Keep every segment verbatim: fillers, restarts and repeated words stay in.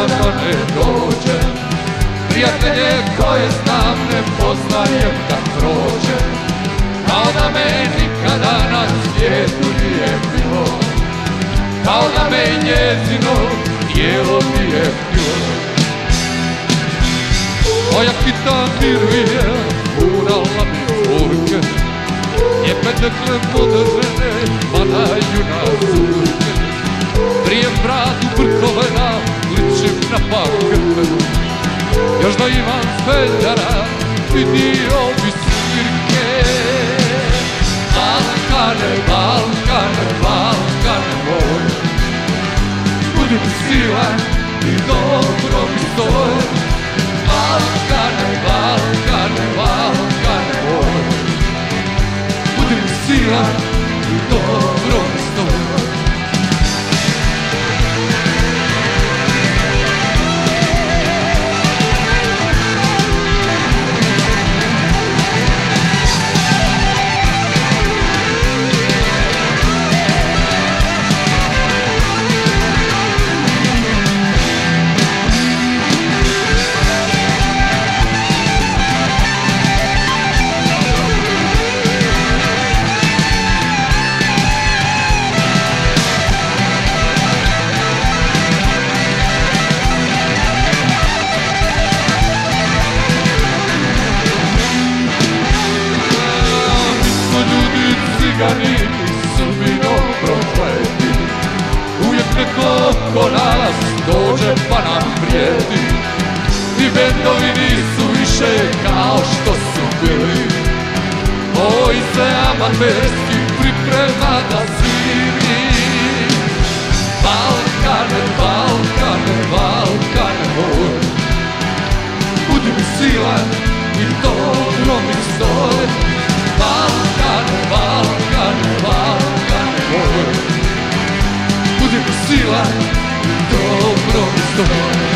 pa ne dođem. Prijatelje koje znam ne poznajem kad prođem. Kao da me nikada na svijetu nije bilo, kao da me i njezino tijelo nije bilo. Moja kita miruje, furala mi furke, lijepe dekle moderne padaju na zurke. Trijem bradu brkovena, ličim na paket. Još da imam feljara i dio visirke. Balkane, Balkane, Balkane moj, budi mi silan i dobro mi stoj. Balkane, Balkane, Balkane moj, budi mi silan i dobro mi stoj. Cigani i Srbino prokleti, uvijek neko oko nas dođe pa nam prijeti. Ti bendovi nisu više kao što su bili, koji se amaterski priprema da sviri. Balkane, Balkane, Balkane moj, budi mi silan i dobro mi stoj. Balkane, Balkane, Balkane moj, budi mi silan i dobro mi stoj.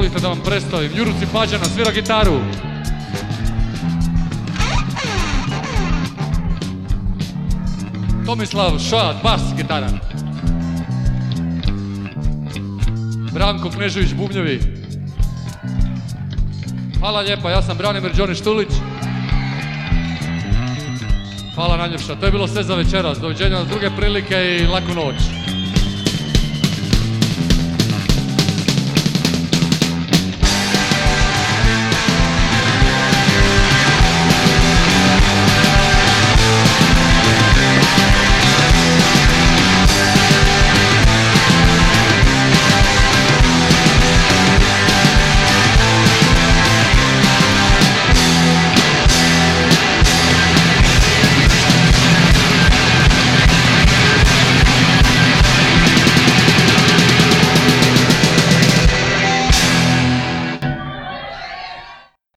dozvolite da vam predstavim. Juru Cipađana svira gitaru. Tomislav Šad, bas gitara. Branko Knežević, bubnjevi. Hvala lijepa, ja sam Branimir Đoni Štulić. Hvala najljepša, to je bilo sve za večeras. Doviđenja do druge prilike i laku noć.